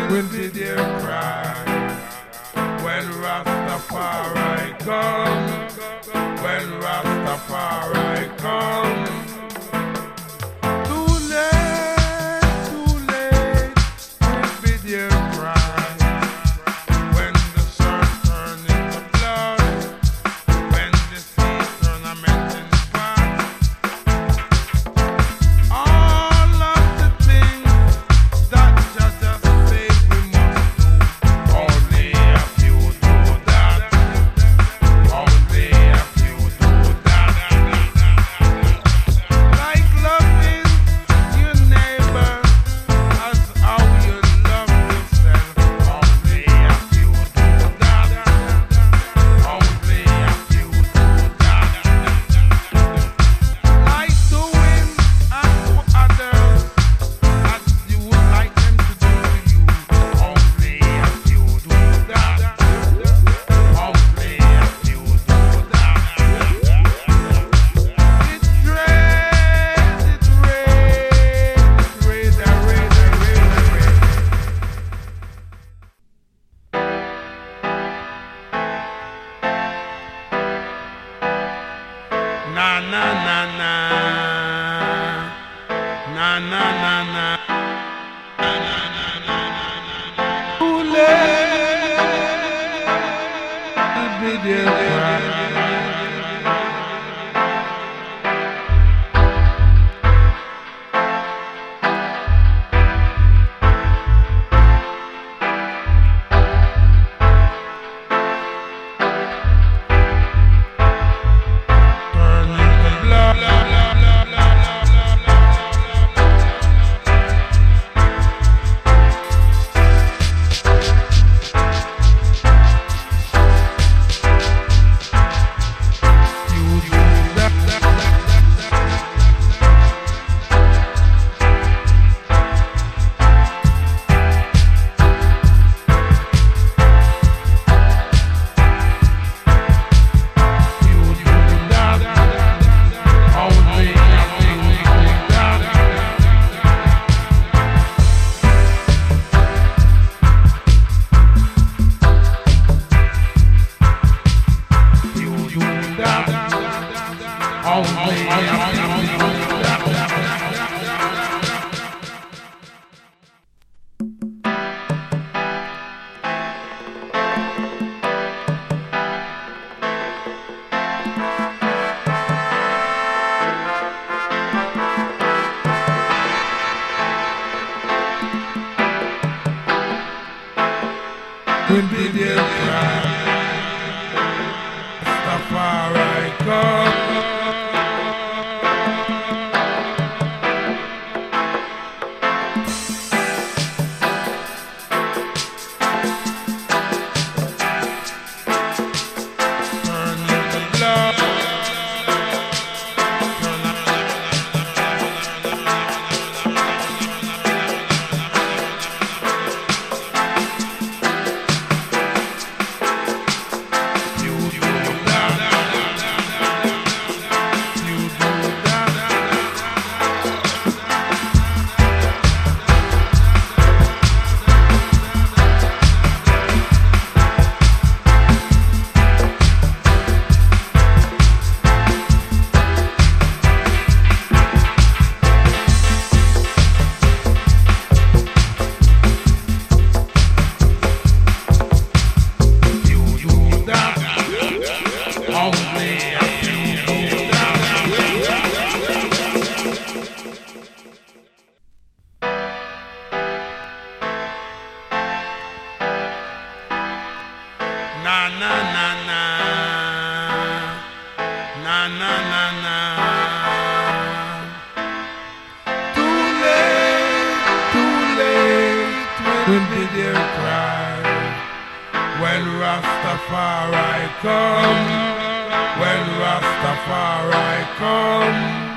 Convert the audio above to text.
will be their cry when Rastafari come, when Rastafari come. Too late will be their cry when the sun turn into blood, when the sea turn a melting pot. All of the things that just say we must do, only a few do that. Only a few do that. Like loving your neighbor as how you love yourself. Only a few do that. Only a few do that. Like doing unto others as you would like them to do to you. Only a few do that. Only a few do that. It rains, it rains, it rains. Na na na na, na na na na. Too late will be their cry. Turning to blood. You do that. You do that. Only a few do that. You do that. Only a few do that. Will be their cry. Rastafari come. Turn into blood. You do that. You do that. You do that. Only a few do that. Na na na na, na na na na. Too late will be their cry when Rastafari come, when Rastafari come.